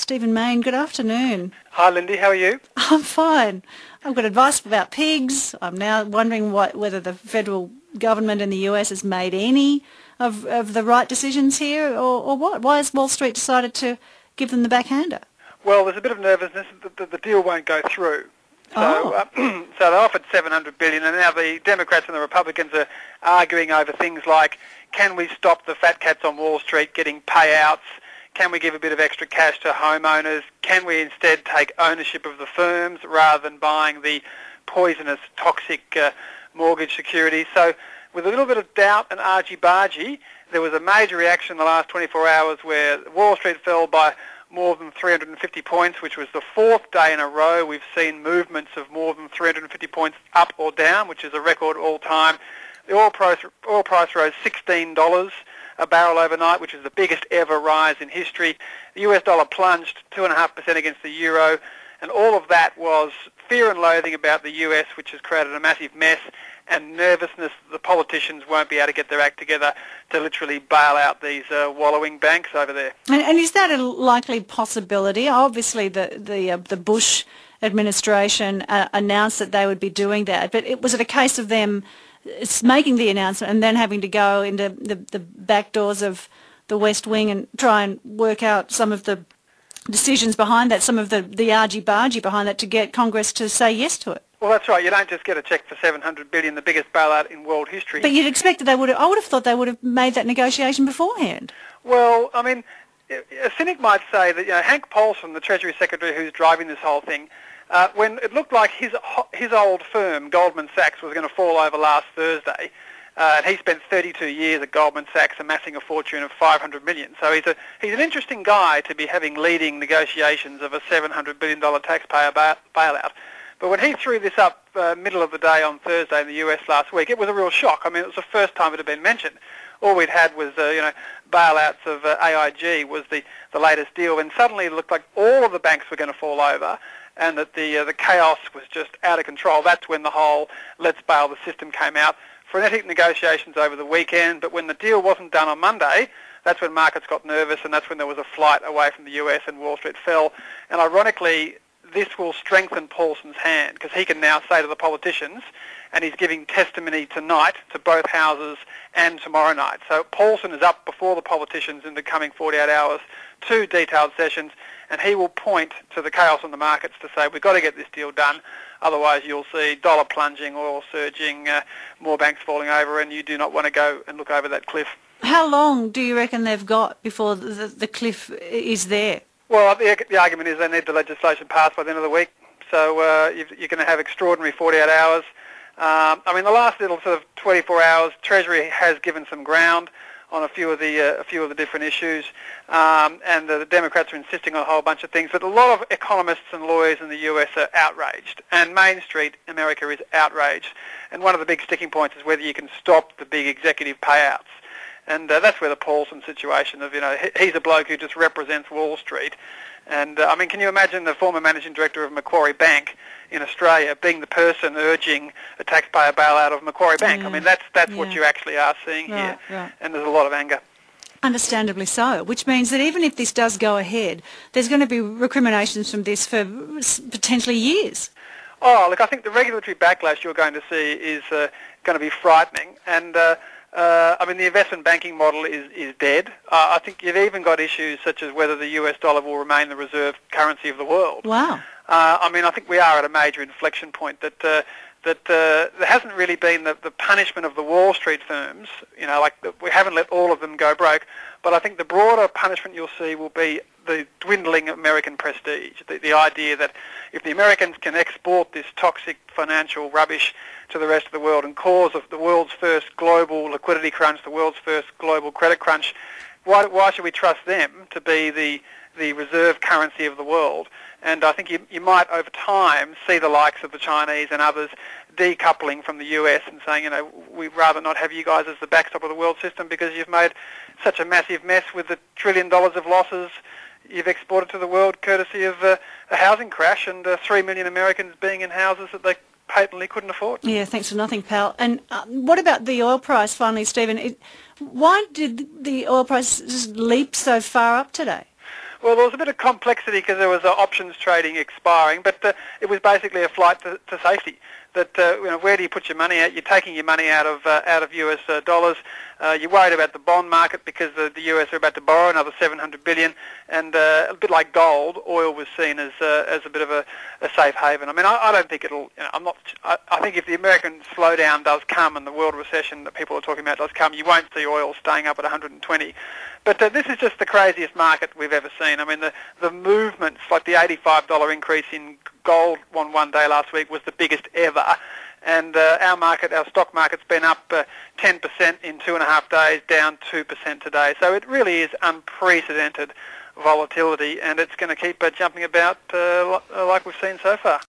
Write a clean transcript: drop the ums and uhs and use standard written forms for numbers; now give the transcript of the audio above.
Stephen Mayne, good afternoon. Hi Lindy, how are you? I'm fine. I've got advice about pigs. I'm now wondering whether the federal government in the US has made any of the right decisions here, or what? Why has Wall Street decided to give them the backhander? Well, there's a bit of nervousness that the deal won't go through. So, so they offered $700 billion, and now the Democrats and the Republicans are arguing over things like, can we stop the fat cats on Wall Street getting payouts? Can we give a bit of extra cash to homeowners? Can we instead take ownership of the firms rather than buying the poisonous, toxic mortgage securities? So with a little bit of doubt and argy-bargy, there was a major reaction in the last 24 hours where Wall Street fell by more than 350 points, which was the fourth day in a row we've seen movements of more than 350 points up or down, which is a record all time. The oil price rose $16 a barrel overnight, which is the biggest ever rise in history. The US dollar plunged 2.5% against the euro, and all of that was fear and loathing about the US, which has created a massive mess, and nervousness that the politicians won't be able to get their act together to literally bail out these wallowing banks over there. And is that a likely possibility? Obviously, the Bush administration announced that they would be doing that, but was it a case of them making the announcement and then having to go into the back doors of the West Wing and try and work out some of the decisions behind that, some of the argy-bargy behind that, to get Congress to say yes to it? Well, that's right. You don't just get a cheque for $700 billion, the biggest bailout in world history. But you'd expect that they would have, I would have thought they would have made that negotiation beforehand. Well, I mean, a cynic might say that, Hank Paulson, the Treasury Secretary who's driving this whole thing, when it looked like his old firm, Goldman Sachs, was going to fall over last Thursday, and he spent 32 years at Goldman Sachs amassing a fortune of $500 million. So he's an interesting guy to be having leading negotiations of a $700 billion taxpayer bailout. But when he threw this up middle of the day on Thursday in the US last week, it was a real shock. I mean, it was the first time it had been mentioned. All we'd had was, bailouts of AIG was the latest deal, and suddenly it looked like all of the banks were going to fall over, and that the chaos was just out of control. That's when the whole let's bail the system came out. Frenetic negotiations over the weekend, but when the deal wasn't done on Monday, that's when markets got nervous, and that's when there was a flight away from the US and Wall Street fell. And ironically, this will strengthen Paulson's hand, because he can now say to the politicians, and he's giving testimony tonight to both houses and tomorrow night. So Paulson is up before the politicians in the coming 48 hours, 2 detailed sessions, and he will point to the chaos on the markets to say, we've got to get this deal done, otherwise you'll see dollar plunging, oil surging, more banks falling over, and you do not want to go and look over that cliff. How long do you reckon they've got before the cliff is there? Well, the argument is they need the legislation passed by the end of the week, so you're going to have extraordinary 48 hours. I mean, the last little sort of 24 hours, Treasury has given some ground on a few of the different issues, and the Democrats are insisting on a whole bunch of things. But a lot of economists and lawyers in the US are outraged, and Main Street America is outraged. And one of the big sticking points is whether you can stop the big executive payouts. And that's where the Paulson situation of, he's a bloke who just represents Wall Street. And, I mean, can you imagine the former managing director of Macquarie Bank in Australia being the person urging a taxpayer bailout of Macquarie Bank? I mean, that's what you actually are seeing here. Right. And there's a lot of anger. Understandably so, which means that even if this does go ahead, there's going to be recriminations from this for potentially years. Oh, look, I think the regulatory backlash you're going to see is going to be frightening. And I mean, the investment banking model is dead. I think you've even got issues such as whether the US dollar will remain the reserve currency of the world. Wow. I mean, I think we are at a major inflection point that there hasn't really been the punishment of the Wall Street firms. We haven't let all of them go broke. But I think the broader punishment you'll see will be the dwindling American prestige, the idea that if the Americans can export this toxic financial rubbish to the rest of the world and cause the world's first global liquidity crunch, the world's first global credit crunch, why should we trust them to be the reserve currency of the world? And I think you might over time see the likes of the Chinese and others decoupling from the US and saying, we'd rather not have you guys as the backstop of the world system because you've made such a massive mess with the $1 trillion of losses you've exported to the world courtesy of a housing crash and 3 million Americans being in houses that they patently couldn't afford. Yeah, thanks for nothing, pal. And what about the oil price finally, Stephen? Why did the oil price just leap so far up today? Well, there was a bit of complexity because there was options trading expiring, but it was basically a flight to safety. That where do you put your money at? You're taking your money out of US dollars. You're worried about the bond market because the US are about to borrow another $700 billion, and a bit like gold, oil was seen as a bit of a safe haven. I mean, I don't think it'll. I think if the American slowdown does come and the world recession that people are talking about does come, you won't see oil staying up at 120. But this is just the craziest market we've ever seen. I mean, the movements, like the $85 increase in gold on one day last week was the biggest ever. And our stock market's been up 10% in 2.5 days, down 2% today. So it really is unprecedented volatility, and it's going to keep jumping about like we've seen so far.